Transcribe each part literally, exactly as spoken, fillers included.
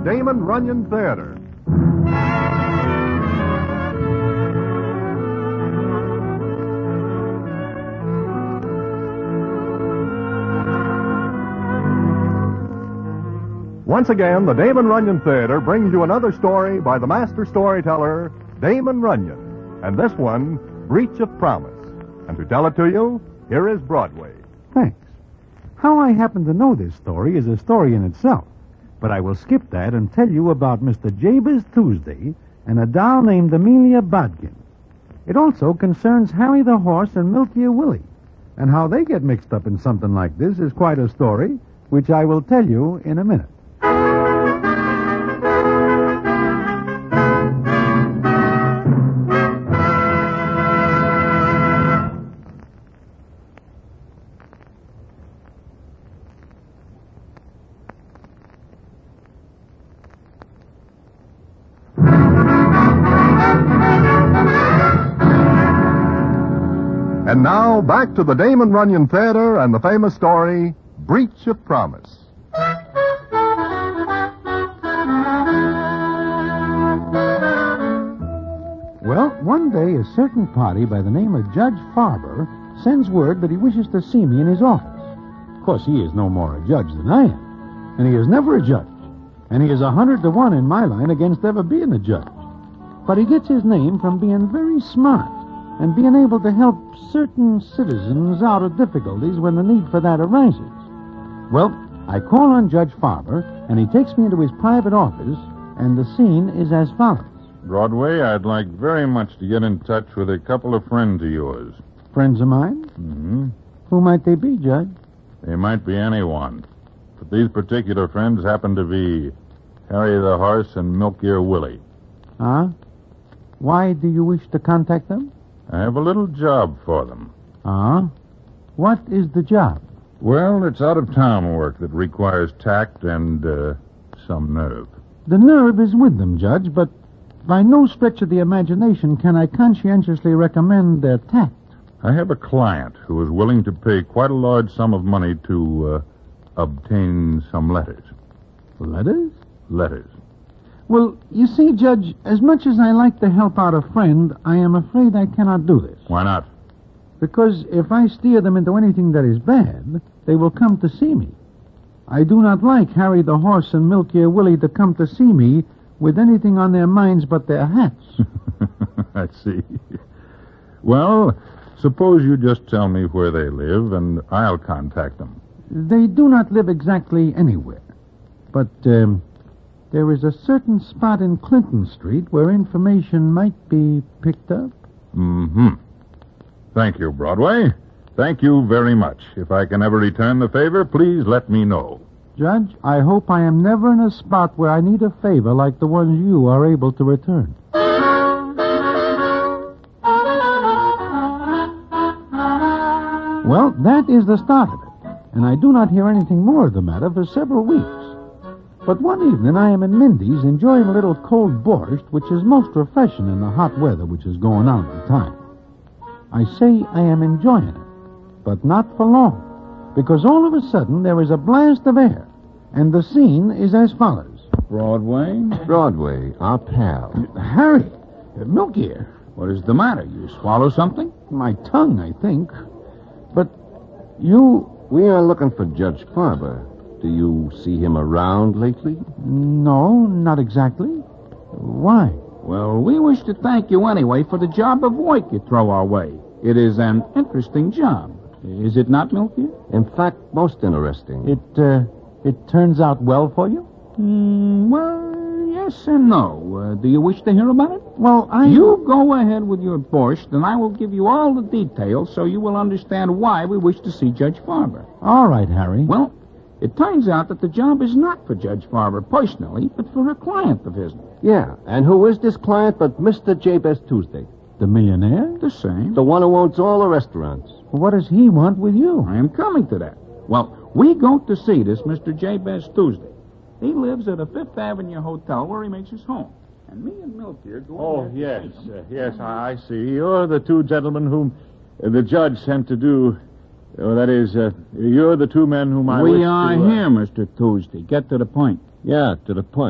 Damon Runyon Theater. Once again, the Damon Runyon Theater brings you another story by the master storyteller, Damon Runyon. And this one, Breach of Promise. And to tell it to you, here is Broadway. Thanks. How I happen to know this story is a story in itself. But I will skip that and tell you about Mister Jabez Tuesday and a doll named Amelia Bodkin. It also concerns Harry the Horse and Milky Willie. And how they get mixed up in something like this is quite a story, which I will tell you in a minute. And now, back to the Damon Runyon Theater and the famous story, Breach of Promise. Well, one day a certain party by the name of Judge Farber sends word that he wishes to see me in his office. Of course, he is no more a judge than I am, and he is never a judge, and he is a hundred to one in my line against ever being a judge. But he gets his name from being very smart and being able to help certain citizens out of difficulties when the need for that arises. Well, I call on Judge Farber, and he takes me into his private office, and the scene is as follows. Broadway, I'd like very much to get in touch with a couple of friends of yours. Friends of mine? Mm-hmm. Who might they be, Judge? They might be anyone. But these particular friends happen to be Harry the Horse and Milk Ear Willie. Ah? Why do you wish to contact them? I have a little job for them. Ah? What is the job? Well, it's out-of-town work that requires tact and, uh, some nerve. The nerve is with them, Judge, but by no stretch of the imagination can I conscientiously recommend their tact. I have a client who is willing to pay quite a large sum of money to, uh, obtain some letters. Letters? Letters. Well, you see, Judge, as much as I like to help out a friend, I am afraid I cannot do this. Why not? Because if I steer them into anything that is bad, they will come to see me. I do not like Harry the Horse and Milk Ear Willie to come to see me with anything on their minds but their hats. I see. Well, suppose you just tell me where they live, and I'll contact them. They do not live exactly anywhere. But um, there is a certain spot in Clinton Street where information might be picked up. Mm-hmm. Thank you, Broadway. Thank you very much. If I can ever return the favor, please let me know. Judge, I hope I am never in a spot where I need a favor like the ones you are able to return. Well, that is the start of it, and I do not hear anything more of the matter for several weeks. But one evening I am in Mindy's enjoying a little cold borscht, which is most refreshing in the hot weather which is going on at the time. I say I am enjoying it, but not for long, because all of a sudden there is a blast of air, and the scene is as follows. Broadway? Broadway, our pal. Harry, uh, Milk Ear. What is the matter? You swallow something? My tongue, I think. But you... We are looking for Judge Farber. Do you see him around lately? No, not exactly. Why? Well, we wish to thank you anyway for the job of work you throw our way. It is an interesting job. Is it not, Milky? In fact, most interesting. It, uh, it turns out well for you? Mm, well, yes and no. Uh, do you wish to hear about it? Well, I... You go ahead with your borscht, and I will give you all the details so you will understand why we wish to see Judge Farber. All right, Harry. Well, it turns out that the job is not for Judge Farber personally, but for a client of his. Yeah, and who is this client but Mister Jabez Tuesday? The millionaire? The same. The one who owns all the restaurants. What does he want with you? I am coming to that. Well, we go to see this Mister Jabez Tuesday. He lives at a Fifth Avenue hotel where he makes his home. And me and Milky are going Oh, there to yes, see him. uh, yes, I I see. You're the two gentlemen whom uh, the judge sent to do... Uh, that is, uh, you're the two men whom I wish We to, are uh, here, Mister Tuesday. Get to the point. Yeah, to the point.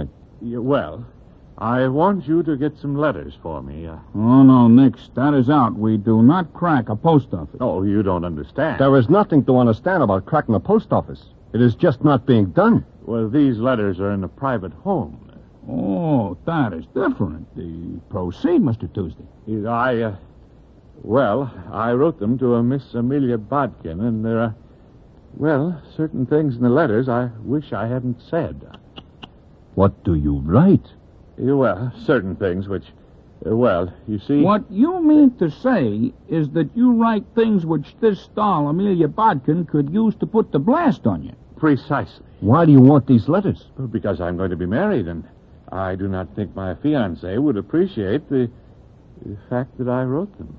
Yeah, well, I want you to get some letters for me. Uh, Oh, no, Nix. That is out. We do not crack a post office. oh, you don't understand. There is nothing to understand about cracking a post office. It is just not being done. Well, these letters are in a private home. Oh, that is different. Uh, proceed, Mister Tuesday. I, uh, well, I wrote them to a Miss Amelia Bodkin, and there are, well, certain things in the letters I wish I hadn't said. What do you write? Uh, Well, certain things which, uh, well, you see... What you mean to say is that you write things which this doll, Amelia Bodkin, could use to put the blast on you. Precisely. Why do you want these letters? Because I'm going to be married, and I do not think my fiancée would appreciate the, the fact that I wrote them.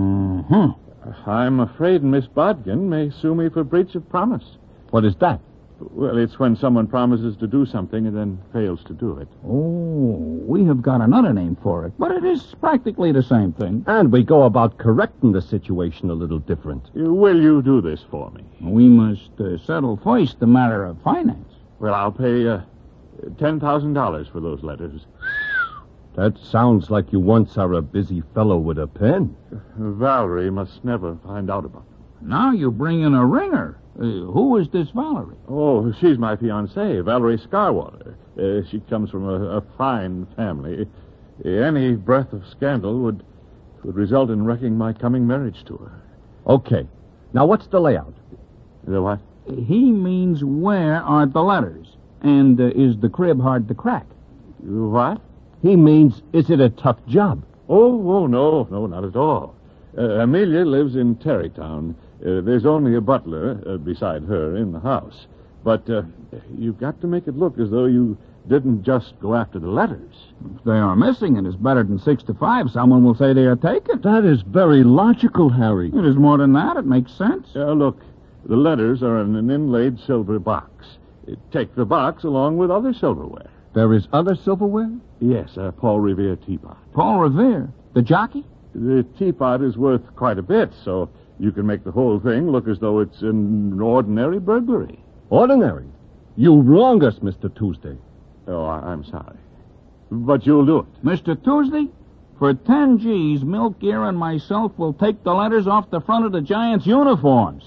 Mm-hmm. I'm afraid Miss Bodkin may sue me for breach of promise. What is that? Well, it's when someone promises to do something and then fails to do it. Oh, we have got another name for it, but it is practically the same thing. And we go about correcting the situation a little different. Uh, Will you do this for me? We must uh, settle first the matter of finance. Well, I'll pay uh, ten thousand dollars for those letters. That sounds like you once are a busy fellow with a pen. Valerie must never find out about them. Now you bring in a ringer. Uh, who is this Valerie? Oh, she's my fiancée, Valerie Scarwater. Uh, she comes from a, a fine family. Any breath of scandal would would result in wrecking my coming marriage to her. Okay. Now, what's the layout? The what? He means where are the letters? And uh, is the crib hard to crack? What? He means, is it a tough job? Oh, oh, no, no, not at all. Uh, Amelia lives in Terrytown. Uh, there's only a butler uh, beside her in the house. But uh, you've got to make it look as though you didn't just go after the letters. If they are missing, it is better than six to five. Someone will say they are taken. That is very logical, Harry. It is more than that. It makes sense. Uh, look, the letters are in an inlaid silver box. Uh, take the box along with other silverware. There is other silverware? Yes, a Paul Revere teapot. Paul Revere, the jockey? The teapot is worth quite a bit, so you can make the whole thing look as though it's an ordinary burglary. Ordinary? You wrong us, Mister Tuesday. Oh, I- I'm sorry. But you'll do it. Mister Tuesday, for ten G's, Milk Gear and myself will take the letters off the front of the Giants' uniforms.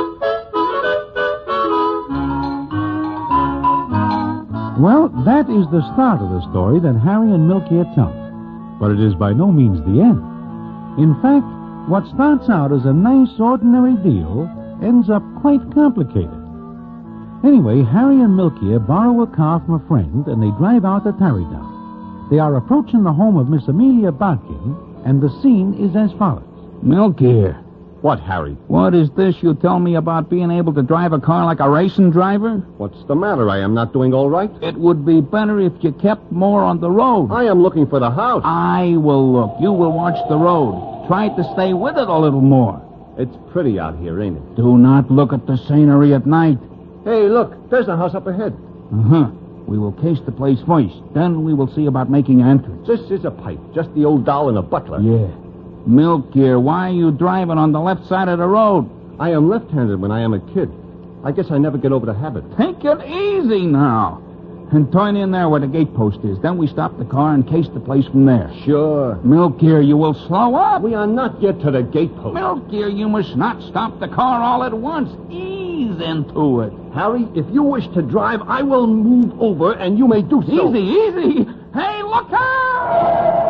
Well, that is the start of the story that Harry and Milky are telling. But it is by no means the end. In fact, what starts out as a nice, ordinary deal ends up quite complicated. Anyway, Harry and Milky borrow a car from a friend, and they drive out to Tarrytown. They are approaching the home of Miss Amelia Bodkin, and the scene is as follows. Milk Gear, What, Harry? what is this you tell me about being able to drive a car like a racing driver? What's the matter? I am not doing all right? It would be better if you kept more on the road. I am looking for the house. I will look. You will watch the road. Try to stay with it a little more. It's pretty out here, ain't it? Do not look at the scenery at night. Hey, look, there's a house up ahead. Uh-huh. We will case the place first. Then we will see about making an entrance. This is a pipe, just the old doll and a butler. Yeah. Milk Gear, why are you driving on the left side of the road? I am left-handed when I am a kid. I guess I never get over the habit. Take it easy now. And turn in there where the gate post is. Then we stop the car and case the place from there. Sure. Milk Gear, you will slow up. We are not yet to the gate post. Milk Gear, you must not stop the car all at once. Ease into it. Harry, if you wish to drive, I will move over, and you may do so. Easy, easy. Hey, look out!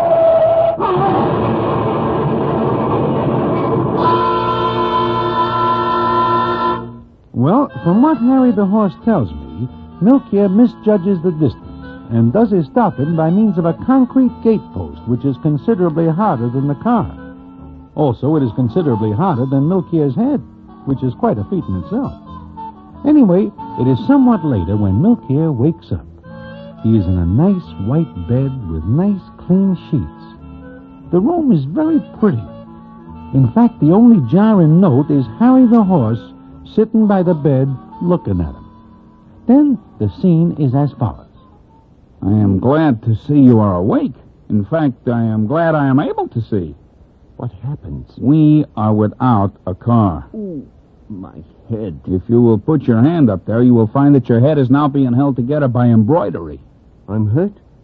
Well, from what Harry the horse tells me, Milky misjudges the distance and does his stopping by means of a concrete gate post, which is considerably harder than the car. Also, it is considerably harder than Milky's head, which is quite a feat in itself. Anyway, it is somewhat later when Milky wakes up. He is in a nice white bed with nice clean sheets. The room is very pretty. In fact, the only jarring note is Harry the horse sitting by the bed looking at him. Then the scene is as follows. I am glad to see you are awake. In fact, I am glad I am able to see. What happens? We are without a car. Ooh, my head. If you will put your hand up there, you will find that your head is now being held together by embroidery. I'm hurt?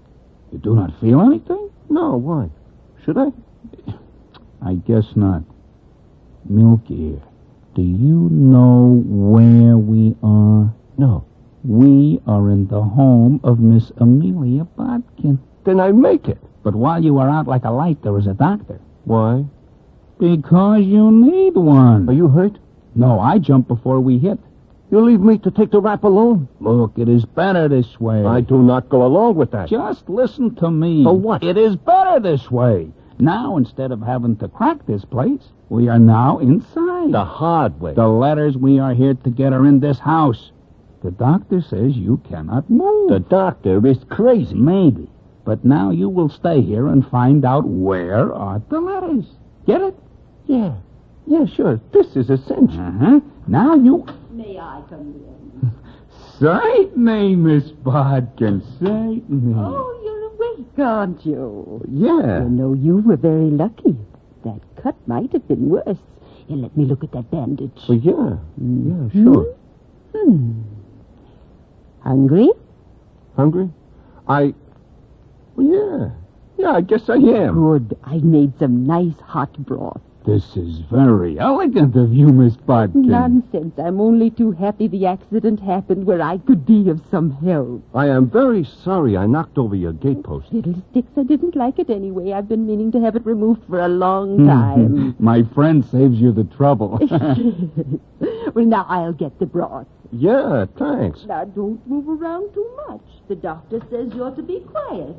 You do not feel anything? No, why? Should I? I guess not. Milky, do you know where we are? No. We are in the home of Miss Amelia Bodkin. Then I make it. But while you are out like a light, there is a doctor. Why? Because you need one. Are you hurt? No, I jumped before we hit. You leave me to take the rap alone? Look, it is better this way. I do not go along with that. Just listen to me. For what? It is better this way. Now, instead of having to crack this place, we are now inside. The hard way. The letters we are here to get are in this house. The doctor says you cannot move. The doctor is crazy. Maybe. But now you will stay here and find out where are the letters. Get it? Yeah. Yeah, sure. This is essential. Uh-huh. Now you... May I come in? Certainly, Miss Bodkin, certainly. Oh, you're awake, aren't you? Yeah. You know, you were very lucky. That cut might have been worse. Here, let me look at that bandage. Well, yeah. Yeah, sure. Hmm. Hungry? Hungry? I... Well, yeah. Yeah, I guess I am. Good. I made some nice hot broth. This is very elegant of you, Miss Bodkin. Nonsense. I'm only too happy the accident happened where I could be of some help. I am very sorry I knocked over your gatepost. Fiddlesticks, I didn't like it anyway. I've been meaning to have it removed for a long time. My friend saves you the trouble. Well, now I'll get the broth. Yeah, thanks. Now, don't move around too much. The doctor says you're to be quiet.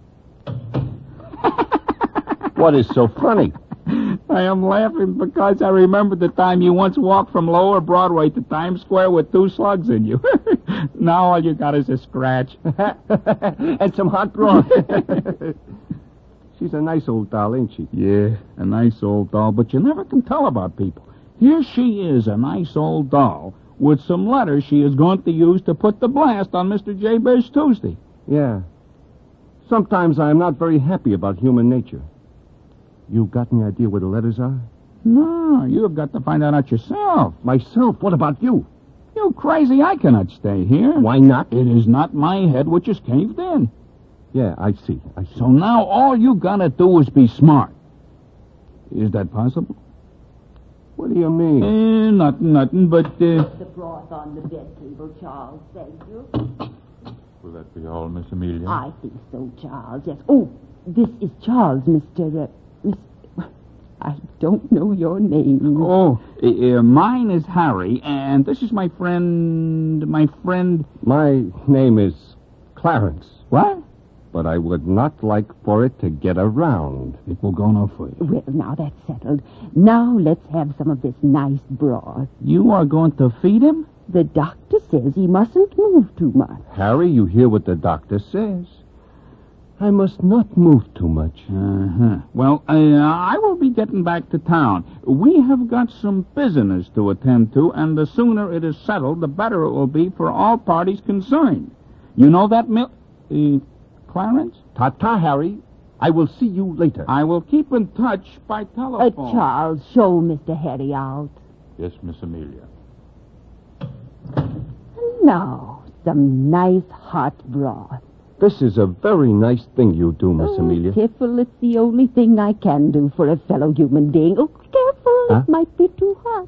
What is so funny? I am laughing because I remember the time you once walked from Lower Broadway to Times Square with two slugs in you. Now all you got is a scratch. And some hot broth. She's a nice old doll, ain't she? Yeah, a nice old doll, but you never can tell about people. Here she is, a nice old doll, with some letters she is going to use to put the blast on Mister Jabez Tuesday. Yeah. Sometimes I am not very happy about human nature. You got any idea where the letters are? No, you have got to find out out yourself. Myself? What about you? You crazy, I cannot stay here. Why not? It is not my head which is caved in. Yeah, I see. I see. So now all you gotta do is be smart. Is that possible? What do you mean? Eh, nothing, nothing, but, uh... The broth on the bed table, Charles. Thank you. Will that be all, Miss Amelia? I think so, Charles. Yes. Oh, this is Charles, Mister Uh, Miss... I don't know your name. Oh, uh, uh, mine is Harry, and this is my friend... My friend... My name is Clarence. What? But I would not like for it to get around. It will go no further. Well, now that's settled. Now let's have some of this nice broth. You are going to feed him? The doctor says he mustn't move too much. Harry, you hear what the doctor says. I must not move too much. Uh-huh. Well, uh, I will be getting back to town. We have got some business to attend to, and the sooner it is settled, the better it will be for all parties concerned. You know that, Mil... Uh, Clarence? Ta-ta, Harry. I will see you later. I will keep in touch by Uh, telephone. Charles, show Mister Harry out. Yes, Miss Amelia. Now, some nice hot broth. This is a very nice thing you do, Miss Oh, Amelia. Piffle, it's the only thing I can do for a fellow human being. Oh, careful, Huh? it might be too hot.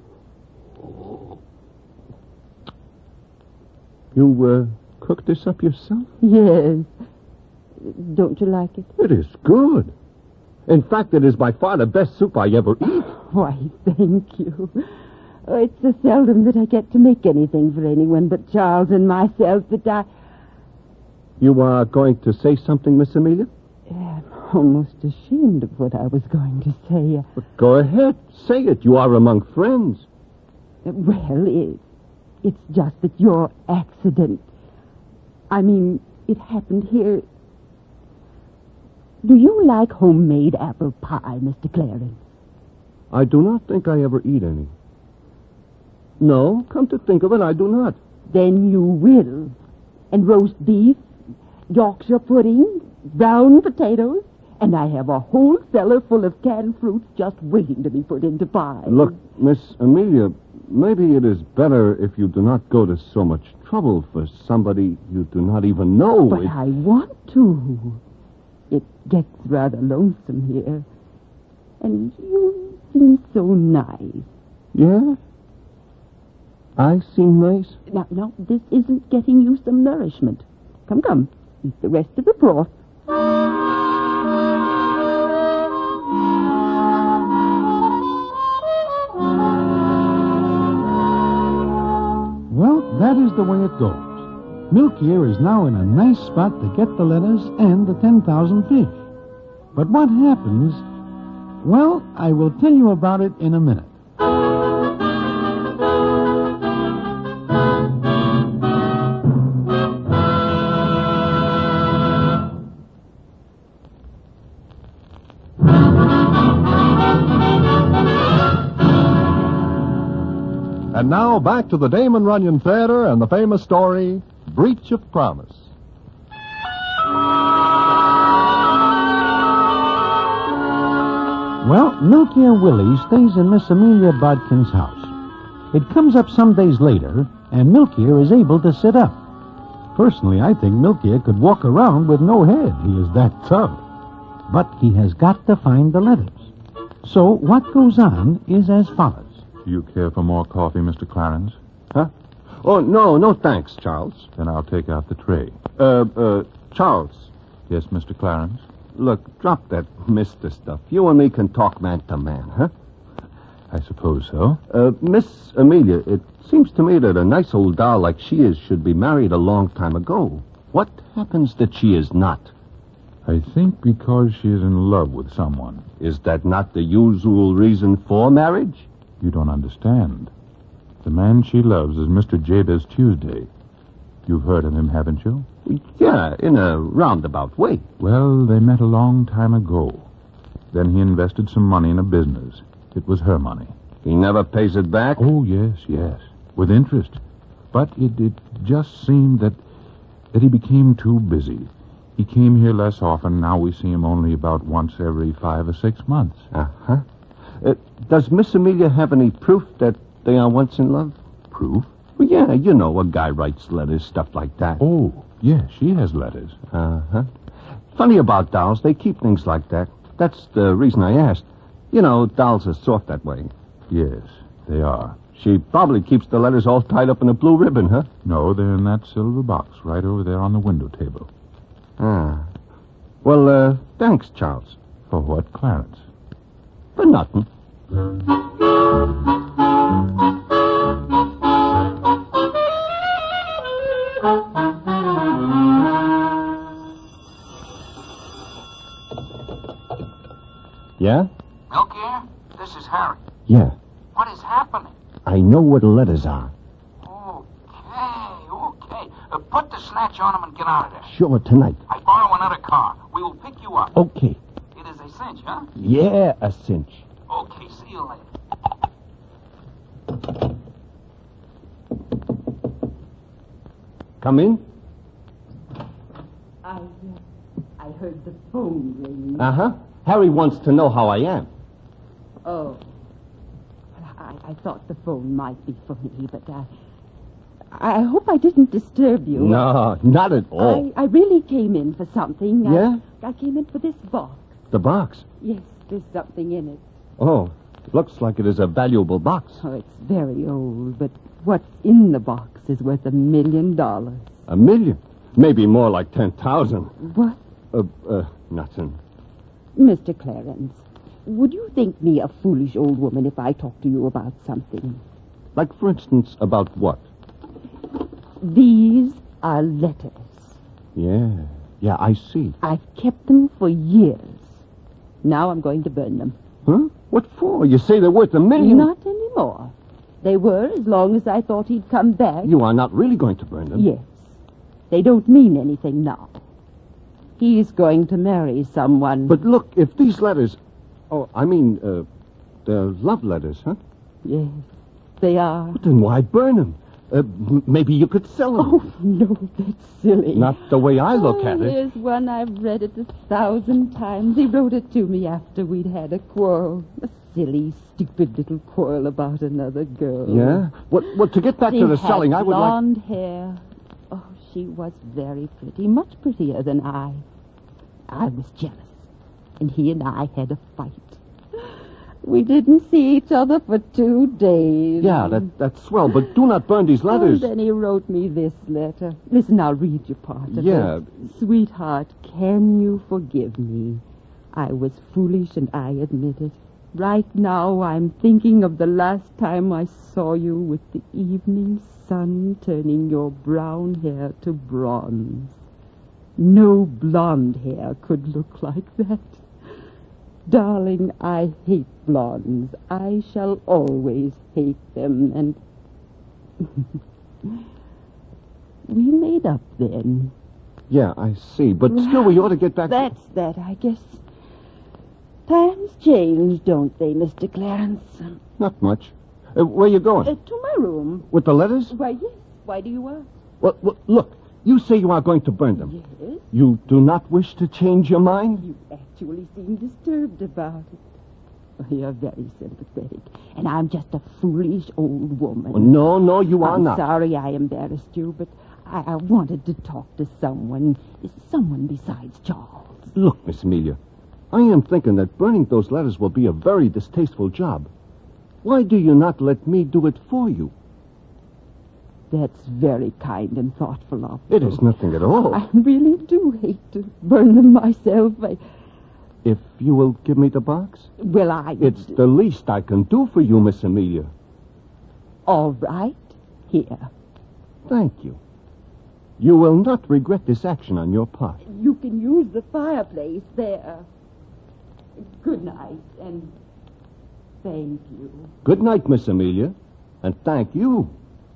You, uh, cooked this up yourself? Yes. Don't you like it? It is good. In fact, it is by far the best soup I ever eat. Why, thank you. Oh, it's so seldom that I get to make anything for anyone but Charles and myself that I... You are going to say something, Miss Amelia? I'm almost ashamed of what I was going to say. Uh, Go ahead. Say it. You are among friends. Well, it, it's just that your accident... I mean, it happened here... Do you like homemade apple pie, Mister Clarence? I do not think I ever eat any. No, come to think of it, I do not. Then you will. And roast beef, Yorkshire pudding, brown potatoes, and I have a whole cellar full of canned fruits just waiting to be put into pie. Look, Miss Amelia, maybe it is better if you do not go to so much trouble for somebody you do not even know. But It- I want to. It gets rather lonesome here. And you seem so nice. Yeah? I seem nice? Now, now, this isn't getting you some nourishment. Come, come. Eat the rest of the broth. Well, that is the way it goes. Milkier is now in a nice spot to get the letters and the ten thousand fish. But what happens? Well, I will tell you about it in a minute. And now back to the Damon Runyon Theater and the famous story, Breach of Promise. Well, Milkier Willie stays in Miss Amelia Bodkin's house. It comes up some days later, and Milkier is able to sit up. Personally, I think Milkier could walk around with no head. He is that tough. But he has got to find the letters. So what goes on is as follows. Do you care for more coffee, Mister Clarence? Huh? Oh, no, no thanks, Charles. Then I'll take out the tray. Uh, uh, Charles, Yes, Mister Clarence? look, drop that mister stuff. You and me can talk man to man, huh? I suppose so. Uh, Miss Amelia, it seems to me that a nice old doll like she is should be married a long time ago. What happens that she is not? I think because she is in love with someone. Is that not the usual reason for marriage? You don't understand. The man she loves is Mister Jabez Tuesday. You've heard of him, haven't you? Yeah, in a roundabout way. Well, they met a long time ago. Then he invested some money in a business. It was her money. He never pays it back? Oh, yes, yes. With interest. But it, it just seemed that, that he became too busy. He came here less often. Now we see him only about once every five or six months. Uh-huh. Uh, does Miss Amelia have any proof that they are once in love? Proof? Well, yeah, you know, a guy writes letters, stuff like that. Oh, yes, she has letters. Uh-huh. Funny about dolls, they keep things like that. That's the reason I asked. You know, dolls are soft that way. Yes, they are. She probably keeps the letters all tied up in a blue ribbon, huh? No, they're in that silver box right over there on the window table. Ah. Well, uh, thanks, Charles. For what, Clarence? For nothing. Yeah? Milkier, this is Harry. Yeah. What is happening? I know where the letters are. Okay, okay. Uh, put the snatch on him and get out of there. Sure, tonight. I borrow another car. We will pick you up. Okay. It is a cinch, huh? Yeah, a cinch. Okay, see you later. Come in. I, uh, I heard the phone ring. Uh-huh. Harry wants to know how I am. Oh. I, I thought the phone might be for me, but I... I hope I didn't disturb you. No, not at all. I, I really came in for something. Yeah? I, I came in for this box. The box. Yes, there's something in it. Oh, looks like it is a valuable box. Oh, it's very old, but what's in the box is worth a million dollars. A million. Maybe more like ten thousand. What? Uh, uh, nothing. Mister Clarence, would you think me a foolish old woman if I talked to you about something? Like, for instance, about what? These are letters. Yeah, yeah, I see. I've kept them for years. Now I'm going to burn them. Huh? What for? You say they're worth a million? Not anymore. They were as long as I thought he'd come back. You are not really going to burn them? Yes. They don't mean anything now. He's going to marry someone. But look, if these letters... Oh, I mean, uh, they're love letters, huh? Yes, they are. But then why burn them? Uh, m- maybe you could sell them. Oh, no, that's silly. Not the way I look oh, at it. Here's one I've read it a thousand times. He wrote it to me after we'd had a quarrel. A silly, stupid little quarrel about another girl. Yeah? What, what, to get back She to the had selling, I would like... blonde hair. Oh, she was very pretty, much prettier than I. I was jealous, and he and I had a fight. We didn't see each other for two days. Yeah, that, that's swell, but do not burn these letters. And then he wrote me this letter. Listen, I'll read you part of Yeah. it. Sweetheart, can you forgive me? I was foolish and I admit it. Right now I'm thinking of the last time I saw you with the evening sun turning your brown hair to bronze. No blonde hair could look like that. Darling, I hate blondes. I shall always hate them, and we made up then. Yeah, I see, but still we ought to get back... That's that, I guess. Times change, don't they, Mister Clarence? Not much. Uh, where you going? Uh, to my room. With the letters? Why, yes. Why do you ask? Well, well, look, you say you are going to burn them. Yes. You do not wish to change your mind? You actually seem disturbed about it. Oh, you're very sympathetic. And I'm just a foolish old woman. Well, no, no, you are I'm not. sorry I embarrassed you, but I, I wanted to talk to someone. Someone besides Charles. Look, Miss Amelia, I am thinking that burning those letters will be a very distasteful job. Why do you not let me do it for you? That's very kind and thoughtful of you. It is nothing at all. I really do hate to burn them myself. I... If you will give me the box? Well, I... It's the least I can do for you, Miss Amelia. All right. Here. Thank you. You will not regret this action on your part. You can use the fireplace there. Good night, and thank you. Good night, Miss Amelia, and thank you.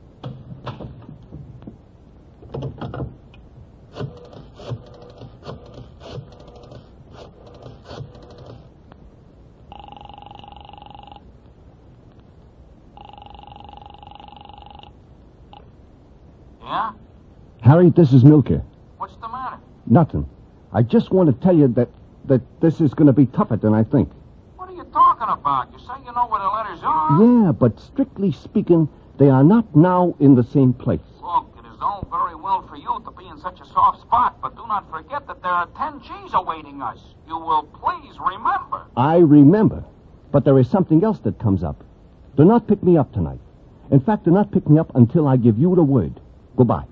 Yeah? Harry, this is Milker. What's the matter? Nothing. I just want to tell you that, that this is going to be tougher than I think. What are you talking about? You say you know where the letters are? Yeah, but strictly speaking, they are not now in the same place. Look, it is all very well for you to be in such a soft spot, but do not forget that there are ten G's awaiting us. You will please remember. I remember, but there is something else that comes up. Do not pick me up tonight. In fact, do not pick me up until I give you the word. Goodbye.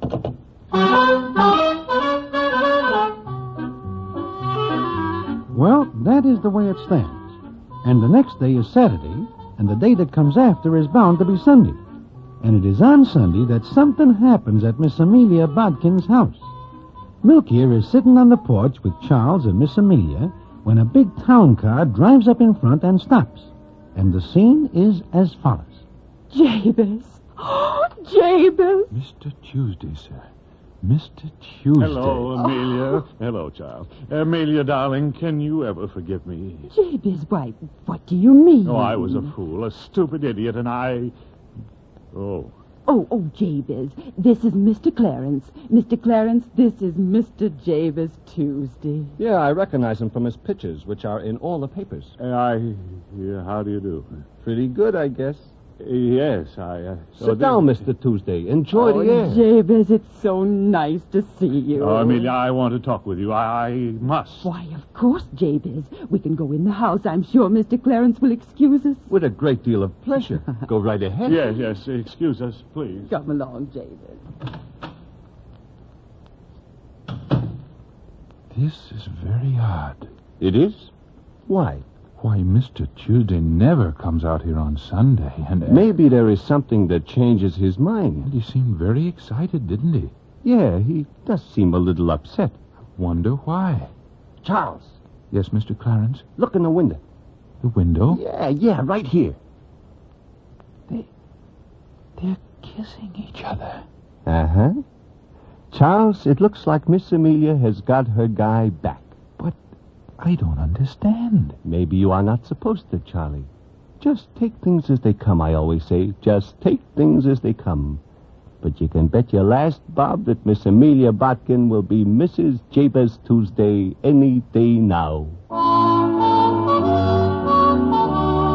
Well, that is the way it stands. And the next day is Saturday, and the day that comes after is bound to be Sunday. And it is on Sunday that something happens at Miss Amelia Bodkin's house. Milk here is sitting on the porch with Charles and Miss Amelia when a big town car drives up in front and stops. And the scene is as follows. Jabez. Oh, Jabez. Mister Tuesday, sir. Mister Tuesday. Hello, Amelia. Hello, child. Amelia, darling, can you ever forgive me? Jabez, why, what do you mean? Oh, I was a fool, a stupid idiot, and I... Oh. Oh, oh, Jabez, this is Mister Clarence. Mister Clarence, this is Mister Jabez Tuesday. Yeah, I recognize him from his pictures, which are in all the papers. Uh, I... Yeah, how do you do? Pretty good, I guess. Uh, yes, I... Uh, so Sit down, Mister Tuesday. Enjoy oh, the air. Jabez, it's so nice to see you. Oh, Amelia, I want to talk with you. I, I must. Why, of course, Jabez. We can go in the house. I'm sure Mister Clarence will excuse us. With a great deal of pleasure. Go right ahead. Yes, yes, excuse us, please. Come along, Jabez. This is very odd. It is? Why? Why, Mister Tuesday never comes out here on Sunday, and... Uh, Maybe there is something that changes his mind. he seemed very excited, didn't he? Yeah, he does seem a little upset. Wonder why. Charles, Yes, Mister Clarence? look in the window. The window? Yeah, yeah, right here. They're kissing each other. Uh-huh. Charles, it looks like Miss Amelia has got her guy back. But I don't understand. Maybe you are not supposed to, Charlie. Just take things as they come, I always say. Just take things as they come. But you can bet your last bob that Miss Amelia Botkin will be Missus Jabez Tuesday any day now.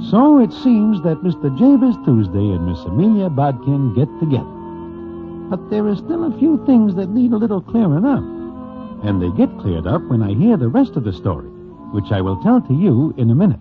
So it seems that Mister Jabez Tuesday and Miss Amelia Bodkin get together. But there are still a few things that need a little clearing up. And they get cleared up when I hear the rest of the story, which I will tell to you in a minute.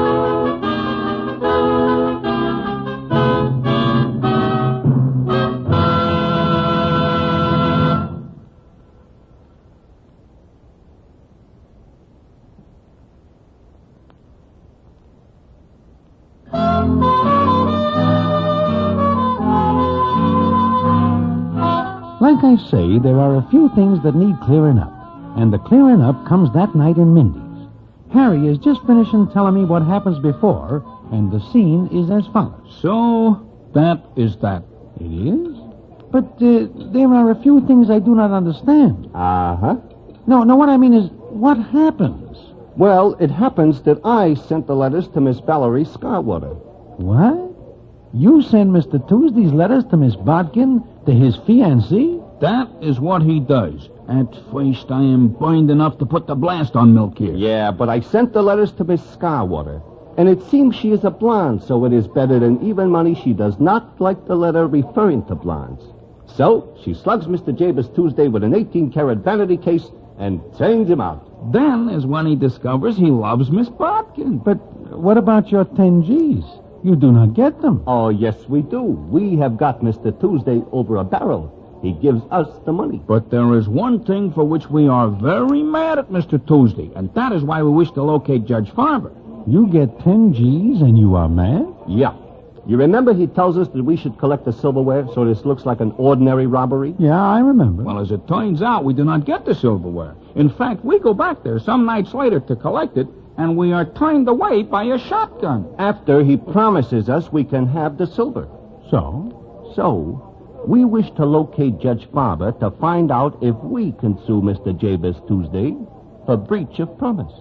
Like I say, there are a few things that need clearing up, and the clearing up comes that night in Mindy's. Harry is just finishing telling me what happens before, and the scene is as follows. So, that is that. It is? But uh, there are a few things I do not understand. Uh-huh. No, no, what I mean is, what happens? Well, it happens that I sent the letters to Miss Valerie Scarwater. What? You send Mister Tuesday's letters to Miss Bodkin, to his fiancée? That is what he does. At first, I am burned enough to put the blast on Milk here. Yeah, but I sent the letters to Miss Scarwater. And it seems she is a blonde, so it is better than even money she does not like the letter referring to blondes. So, she slugs Mister Jabez Tuesday with an eighteen-carat vanity case and turns him out. Then is when he discovers he loves Miss Bodkin. But what about your ten G's? You do not get them. Oh, yes, we do. We have got Mister Tuesday over a barrel. He gives us the money. But there is one thing for which we are very mad at Mister Tuesday, and that is why we wish to locate Judge Farber. You get ten G's and you are mad? Yeah. You remember he tells us that we should collect the silverware so this looks like an ordinary robbery? Yeah, I remember. Well, as it turns out, we do not get the silverware. In fact, we go back there some nights later to collect it, and we are turned away by a shotgun. After he promises us we can have the silver. So? So, we wish to locate Judge Farber to find out if we can sue Mister Jabez Tuesday for breach of promise.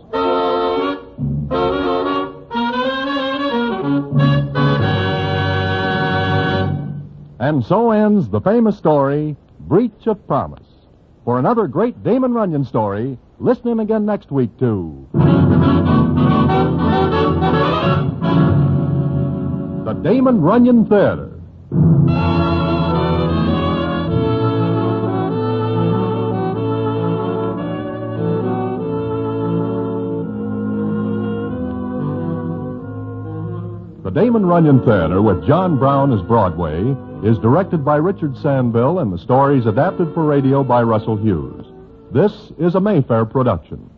And so ends the famous story, Breach of Promise. For another great Damon Runyon story, listen in again next week to the Damon Runyon Theater. The Damon Runyon Theater, with John Brown as Broadway, is directed by Richard Sandville, and the story is adapted for radio by Russell Hughes. This is a Mayfair production.